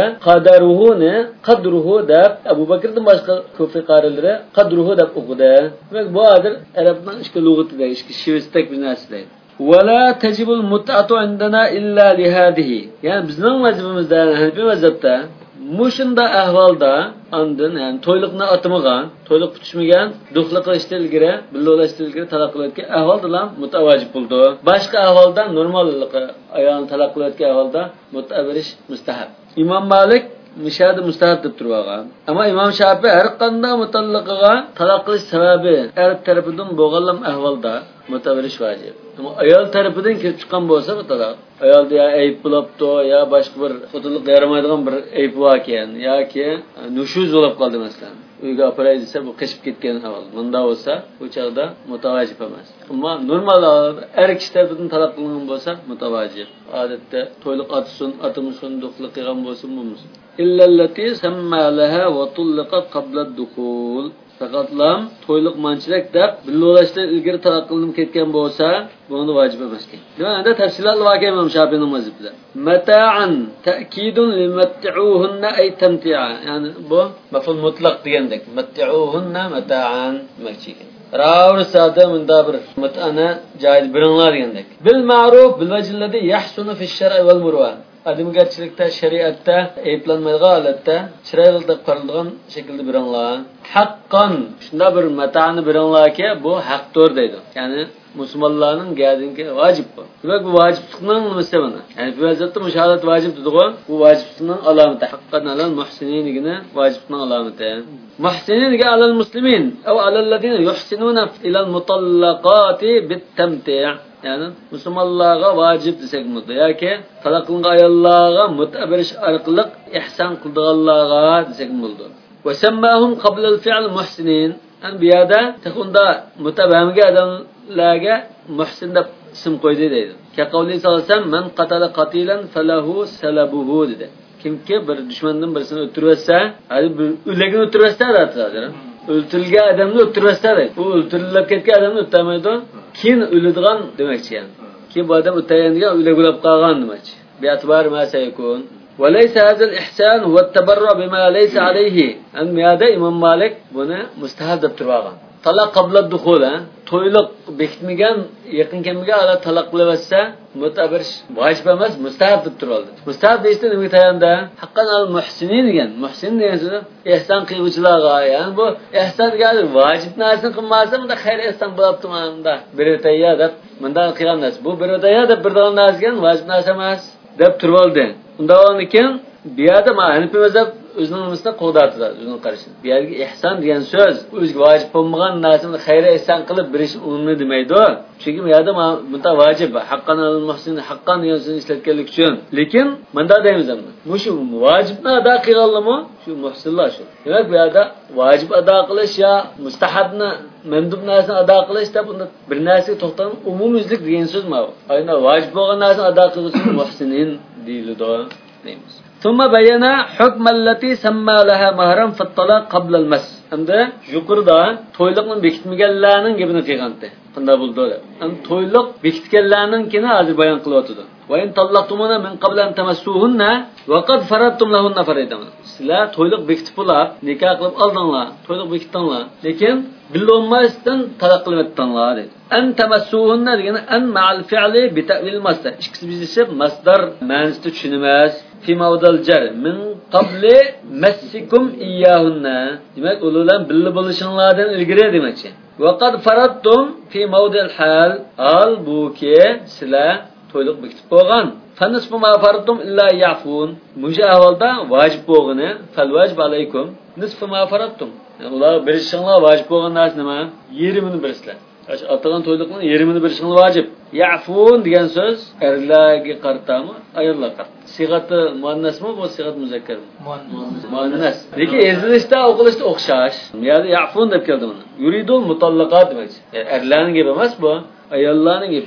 qadruhu deb Abu Bakrdan boshqa ko'p qarilari qadruhu deb o'qidi. Demak, bu hozir arabning ishki lug'atida, ishki shivstak bir narsada. Wala tajibul mut'atu indana illa li hadihi. Yani bizning mazhabimizda, Hanafi mazhabda mushunda ahvolda andin, yani to'yliqni atmagan, to'yliq kutishmagan, duxli qilishdan ilgari, billolashdan ilgari taloq qilayotgan ahvolda mutavajib bo'ldi. Boshqa ahvolda normallikqa ayolni taloq qilayotgan ahvolda mut'a berish mustahab. Imom Malik mishada mustahab deb turgan. Ammo Imom Shafiy har qanday mutallaqaga taloq qilish sababi er tarafidan bo'lgan ahvolda mut'a berish vojib. Ama ayol tarafidan kelib chiqqan bo'lsa bu taloq, ayolda ya ayb bo'libdi, ya boshqa bir xotinlikqa yaramaydigan bir ayb bor ekan, yoki nushuz bo'lib qoldi masalan. Uyga aparay desa bu qishib ketgan ahvol. Bunda bo'lsa, bu chaqda mutavajib emas. Ammo normal er kishi tarafidan taloq qilingan bo'lsa mutavajib. Odatda to'yliq atımsın, duxli qilgan bo'lsin bo'lmasin. Illallati samma laha wa tulqat qabla ad-dukhul. Faqatlam to'yliq manchilik deb billolashdan ilgari taloq qilinib ketgan bo'lsa, buni vojib emas ekan. Endi tafsillar voqea Imom Shafi'ning mazhabida. Mata'an ta'kidun limat'uhunna ay tamti'a. Ya'ni bu maf'ul mutlaq degandek. Mat'uhunna mata'an demoqchi ekan. Ravrisada munda bir mut'ana joyiz biringlar degandek. Bil ma'ruf bil vajillati yahsunu fi ash-shar'i wal murwa. Adamgarchilikda, shariatda, ayblanmaydigan holatda chiroyli qaralgan shaklda biringlar. Haqqan shunda bir mata'ni biringlarga bu haqdir deydi. Ya'ni musulmonlarning gadinki vojib bu. Demak bu vojiblikning nimasi buni? Ya'ni bu vaziyatda mushahadat vojib dedi-ku, bu vojiblikning alomati. Haqqan alal muhsininiga vojiblikning alomati. Muhsininiga alal muslimin aw alal ladina yuhsinuna ila al mutallaqati bit tamti'. Yani musulmonlarga vojib desak mutlu yoki taloq qilingan ayollarga mut'a berish orqali ihson qildiganlarga desak bo'ldi. Va sammahum qabla al-fi'l muhsinin. An bu yerda taqunda mut'a bermagan odamlarga muhsin deb ism qo'ydi deydi. Qavli solsam man qatala qatilan falahu salabuhu dedi. Kimki bir dushmandan birisini o'ltirsa, hali bir o'ligini o'ltirsa deydi. O'ltirilgan odamni o'ltirsa deydi. U o'ltirilib ketgan odamni o'ltirmaydi. Keyin o'ladigan demakchi yani. Keyin bu odam o'tayotgan o'lib qolgan demakchi. Bi'atbar ma sayakun. Va laysa hadha al-ihsan huwa at-tabarru bima laysa alayhi. An-miyada Imom Malik buni mustahab deb turgan. Taloq qabla ad-dukhul, to'yliq bekitmagan, yaqin kelmagan odam taloq qilaversa, mutabir vojib emas, mustahab deb turoldi. Mustahab deyishda nima tayanda? Haqqan al-muhsinin degan. Muhsin degan so'z ihson qiluvchilarga, ya'ni bu ihson degan vojib narsa qilmasa, bunda xayr ihson bo'libdi mana. Biratayya deb bundan qilgan narsa. Bu biratayya deb birdan narsa ekan, vojib narsa emas deb turoldi. Undan keyin bu yerda Hanafi mazhab o'zining nimasidan qo'ldatdi, o'zining qarashini. Bu yerga ihson degan so'z o'ziga vojib bo'lmagan narsani xayri ihson qilib berish unni demaydi. Chunki bu yerda bunda vojib, haqqan al-muhsin, haqqan degan so'zni ishlatganlik uchun. Lekin bunda deymiz hamma. Shu vojibni ado qilganlarmi? Shu muhsinlar shu. Demak bu yerda vojib ado qilish yo mustahabni, mandub narsani ado qilish deb unda bir narsaga to'xtalib umumiylik degan so'z ma. Ayna vojib bo'lgan narsani ado qilish muhsinin deyiladi deymiz. ثم بين حكم التي سمى لها مهرا في الطلاق قبل المس. Endi yuqorida to'yliqni bekitmaganlarning gapini qilgandi. Qanday bo'ldi deb. Endi to'yliq bekitganlarningkini hozir bayon qilyapti. Va in tallaqtumuna min qabl an tamassuhunna wa qad faradtum lahunna faridan. Sizlar to'yliq bekitib bo'lib, nikoh qilib oldinglar, to'yliq bekitdinglar. Lekin bilolmasdan taloq qilib o'tdinglar dedi. An tamassuhunna degani an ma'al fi'li bi ta'wil masdar. Ikkisi bizishib masdar ma'nosida tushunmas. Fi mavdal jar min qabli massikum iyyahunna. Demak, ulardan billi bo'lishinglardan ilgari demakchi. Va qad faradtum fi mavdil hal al buki sizlar to'yliq bekitib qo'ygan. Fanisfu ma faradtum illa ya'fun. Musha ahvolda vojib bo'lgani fal vojib alaykum nisfu ma faradtum. Ular berishinglar vojib bo'lgan narsa nima? Yerimini bersizlar. Atagan to'yliqning yerimini berishing vojib. Ya'fun degan so'z erlarga qaratami, ayollarga qarat. Siyg'ati muannasmi bu siyg'at muzakkarmi? Muannas. Lekin ezilishda o'qilishda o'xshash. Ya'ni ya'fun deb keldi buni. Yuridul mutallaqat demakchi. Erlarning gapi emas bu, ayollarning gapi.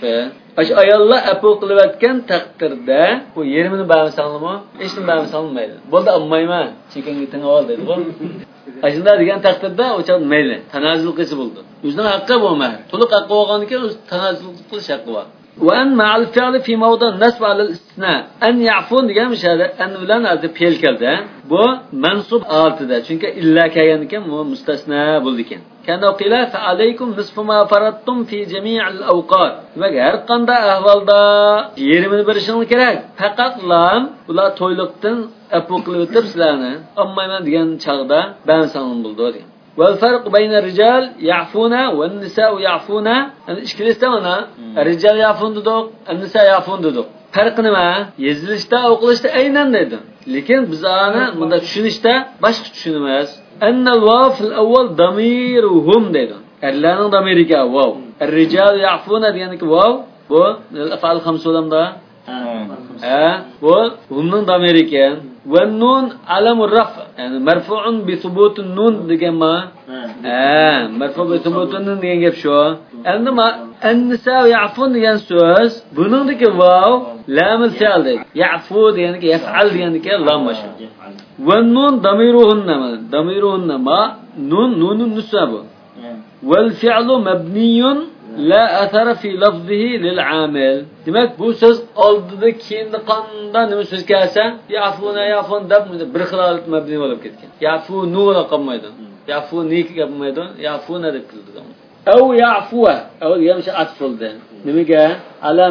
Aş ayollar apu qilayotgan taqdirda bu yerimini bermasanmi, hech nima bermasanmaydi. Bo'ldi olmayman, chekanga tinib ol dedi. Ashunda degan taqdirda o'cha mayli, tanazzul qilsa bo'ldi. O'zining haqqi bo'lmaydi. To'liq haqqi bo'lgandan keyin o'z tanazzul qilish haqqi bor. وأن مع الفعل في موضع النصب على الاستثناء أن يعفون degan mishada an bilan azda fel keldi. Bu mansub altida. Chunki illa kelgan ekan, bu mustasna bo'ldi ekan. Kana qila fa alaykum nisfu ma faradtum fi jami' al-awqat. Demak, har qanday ahvolda yerimini berishingiz kerak. Faqat lam ular to'yliqdan apu qilib o'tib sizlarni olmayman degan chaqda bansan bo'ldi degan. والفرق بين الرجال يعفون والنساء يعفون ishkilisda mana rijal ya'fun dedik, nisa ya'fun dedik. Farqi nima? Yezilishda, o'qilishda aynan dedi. Lekin biz ana bunda tushunishda boshqa tushunamiz. Annal waw fil awwal damiruhum dedi. Erlarning damiriga waw. Ar-rijal ya'funa deganiki waw bu al-af'al khamsulamda bu humning damiri ekan. Va nun alamur raf, ya'ni marfu'un bi thubutun nun degan ma? Marfu' bi thubutun nun degan gap shu. Endi an-nisa ya'fun degan so'z, buningdagi vav lamul fi'l deydi. Ya'fu degani yaf'al degani lam shu. Va nun damiruhunna ma nunun nusabu. Wal fi'lu mabniyun la athara fi lafzihi lil amil. Demak bu so'z oldida keyinda qanday nima so'z kelsa, ya'fun deb bir xilolat mabni bo'lib ketgan. Ya'funu qolmaydi. Ya'funi qolmaydi. Ya'funa deb keldi. Aw ya'fuwa, aw yamshi atfulda. Nimaga? Ala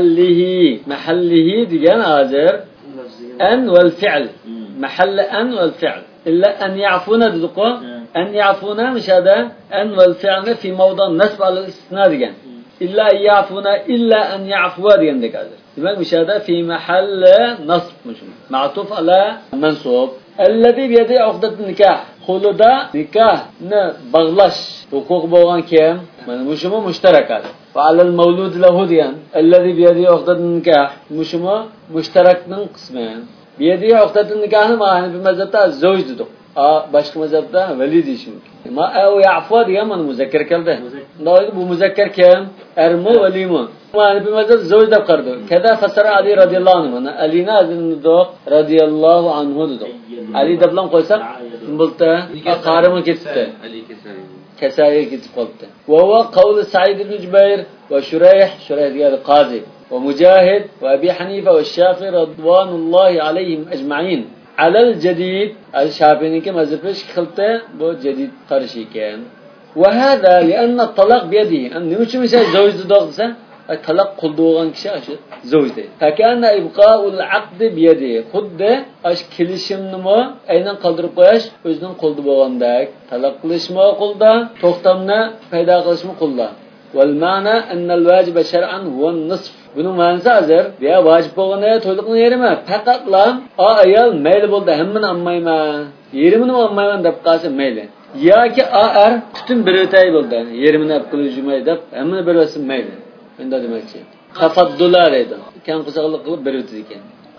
mahallihi degan hozir an wal fi'l. Mahall an wal fi'l. Illa an ya'funa dediqo. أن يعفونا مش هذا أن والفعل في موضع نصب على الاستثناء ديان إلا يعفونا إلا أن يعفوا ديان ديك هذا لماذا مش هذا في محل نصب مش معطوف على منصوب الذي بيده عقدة النكاح خلدا نكاح بغلش حقوق بوغان كام مشمو مشترك هذا وعلى المولود له ديان الذي بيده عقدة النكاح مشمو مشترك من قسمين بيده عقدة النكاح معنا بمزبط الزوج دو başka mezhepte veli dişim. Ma ev ya'fu diye mana muzakker keldi. Bu muzakker kim? Ermi veli mi? Yani bir mezhep zavj da qardı. Kada fasara Ali radıyallahu anh mana Ali nazin do radıyallahu anhu do. Ali dablan qo'ysak bulta qarimi ketdi. Ali Kesaiye ketib qoldi. Wa huwa qawl Sa'id ibn Jubayr wa Shurayh diye qazi ve Mujahid ve Abi Hanife ve Şafii radvanullahi aleyhim ecmaîn. Alal jadid al-Shafi'ninki mazhabi xilta bu jadid qarish ekan. Va hada li'anna talaq biyadihi. Nima uchun mesela zavjni dog'sa, talaq qildi bo'lgan kishi shu zavjda. Fakana ibqa'ul 'aqd biyadihi. Xuddi ash kelishimnimi aynan qoldirib qo'yish o'zining qo'lda bo'lgandek. Talaq qilishmi qo'lda, to'xtamni paydo qilishmi qo'lda. Val ma'na anna al-wajiba shar'an huwa an-nisf. Bunun ma'nosi hozir ya vojib bo'lganda to'yliqni yerimi? Faqat lam ayol mayli bo'ldi, hammani olmayman. Yerimini olmayman deb qolsa mayli. Yoki er butun bir o'tay bo'ldi. Yerimini olib qo'yishmay deb hammani bersin mayli. Endi demakchi. Qafaddullar edi. Kam qizig'lik qilib bir o'tdi ekan.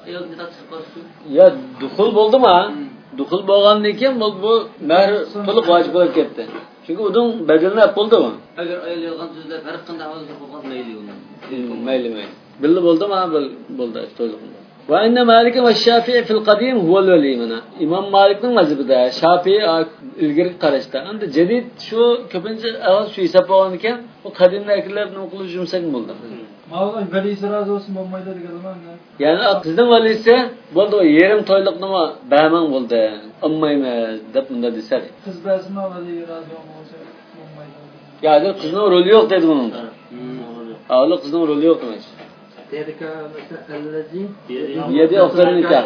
Ya duxul bo'ldimi? Duxul bo'lgandan keyin bu mehr to'liq vojib bo'lib ketdi. Chunki uning badalini olib bo'ldimi? Agar ayol yolg'on so'zlar har qanday hozir bo'lgan mayli uni. mayli. Billi bo'ldimi? Bo'ldi to'liqmi. Va inna Malik va Shafi'i fil qadim huwa al-wali mana. Imom Malikning mazhabida Shafi'i ilgari qarashda. Endi jadid shu ko'pincha avval shu hisob bo'lgan ekan, bu qadimdagilar nima qilib yursak bo'ldi. Mavlon valisi rozi bo'lsin bo'lmaydi deganman. Ya'ni qizning valisi bo'ldi, yerim to'yliq nima ba'man bo'ldi. Olmaymiz deb bunda desar. Qiz bazmi vali rozi bo'lsa bo'lmaydi. Ya'ni qizning roli yo'q dedi bunda. Avval qizning roli yo'q demak. Dedika mesela allazi yedi oqdan nikah.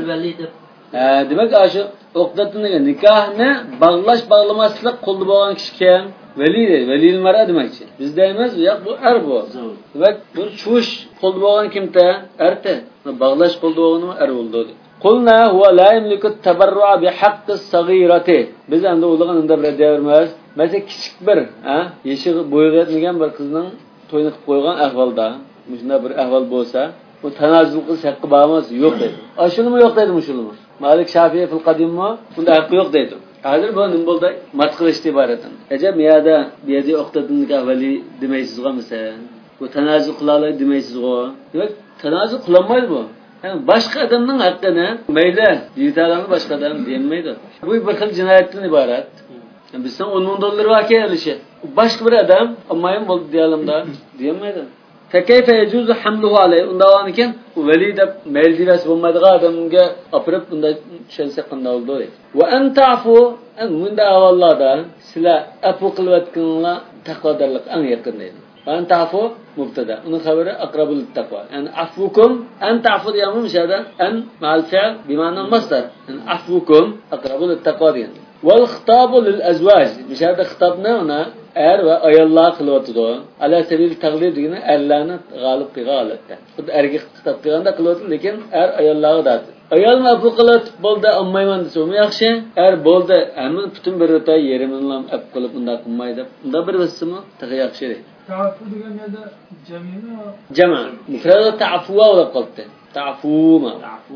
Demak shu oqdatdan nikahni bağlamaslik qo'lda bo'lgan kishi kim? Vali deydi. Valil mara demakchi. Biz deymiz, yo'q bu er bu. Demak bu chush qo'lda bo'lgan kimda? Erta. Bağlash qo'lda bo'lganmi er bo'ldi. Qulna huwa la yamliku at-tabarru'a bi haqqi as-saghirati. Biz endi o'lgan unda bir deyvermiz. Mesela kichik bir, yeshigi bo'yga yetmagan bir qizning to'yini qilib qo'ygan ahvolda shunday bir ahvol bo'lsa, bu tanazzul qilish haqqi bormas, yo'q deydi. Shunimi yo'q deydi musulmon. Malik Shafi'i fil qadimmi bunda haqqi yo'q deydi. Hozir bu nima bo'ldi? Mat qilishdi iboratdan. Ajab miyada biyadi o'qtadinlik avvali demaysiz-mi? Bu tanazül qılalı demeysizgo. Demek tanazül qılanmaydı bu. Yani başka adamın hakkını meyli yitalanı başka adam diyemeydi. Bu bir xil jinoyatdan iborat. Yani biz sen 10 bin dolar vaki alışı. Başka bir adam ammayım oldu diyelim da diyemeydi. Fekeyfe yecuzu hamluhu aleyh. Ondan iken veli de meldivesi bulmadığı adamga apırıp bunda şense qanda oldu. Ve en ta'fu en bunda avallada sila afu qilvatkinla taqvadarlik en yakın deydi. En ta'fu mubtada. Onun haberi akrabul taqva. Yani afukum en ta'fu diyamı müşahede en ma'al fi'l bima'na masdar. Yani afukum akrabul taqva deydi. Vel xitabu lil azvaj. Müşahede xitap ne ona? Er ve ayollar qılıvatıdı. Ala sebil taqlid degeni erlarni g'olib qilgan holatda. Xuddi erga xitob qilganda qilyapti, lekin er ayollarga dadi. Ayol afu qilib bo'ldi, olmayman desa, u yaxshi. Er bo'ldi, hamma butun bir o'ta yerimni ap qilib unda qilmaydi. Unda bir bismi tag'i yaxshi. Ta'fu degan yerda jamimi Jama. Mufrada ta'fuwa bo'lib qoldi. Ta'fuma.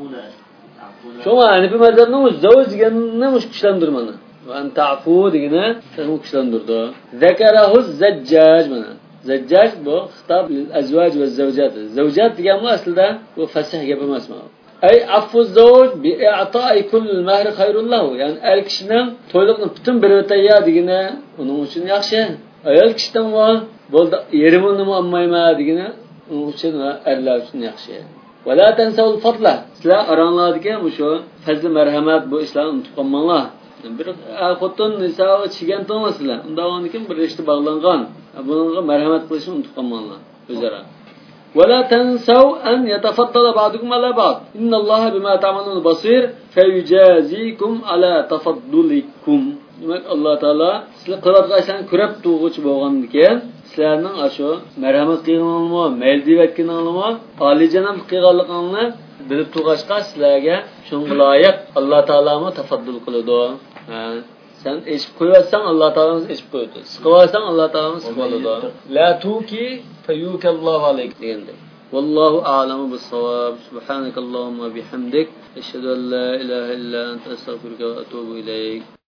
Shoma Hanifi mazhabning zavj deganini mush kuchlantirmani. Ve en ta'fu degene seni kuchlantirdi. Zakarahu zajjaj mana. Zajjaj bu xitob lil azvaj ve zawjat. Zawjat degan bu aslida bu fasih gap emas bu. Ay affu zawj bi i'ta'i kull al-mahr khayrun lahu. Yani er kishining to'yliqni butun bir o'taya degene uning uchun yaxshi. Ayol kishidan bo'ldi yerimni olmayman degene uning uchun va erlar uchun yaxshi. Ve la tensawul fadla. Sizlar aranglardagi bu shu fazl marhamat bu ishlarni unutib qolmanglar. Bir xotin nisa chigan to'masizlar. Unda o'nikin bir rishta bog'langan. Bunga marhamat qilishni unutib qolmanglar o'zaro. Va la tansaw an yatafaddala ba'dukum ala ba'd. Innalloha bima ta'malun basir fayujazikum ala tafaddulikum. Demak Alloh taolo sizlar qilayotgan ko'rib turg'uchi bo'lgandikan, sizlarning ashu marhamat qilganingizmi, maldivakkiningizmi, oliyjanob qilganligingni bilib turg'ashqa sizlarga shunga loyiq Alloh taolami tafaddul qiladi. Sen eshib qo'yarsan, Alloh taolamiz eshib qo'yadi. Siqavarsan, Alloh taolamiz siqoladi. La tuki fayukallohu alayk deganda. Vallohu a'lamu bis-savab. Subhanakallahumma bihamdik, ashhadu an la ilaha illa anta astaghfiruka va atubu ilayk.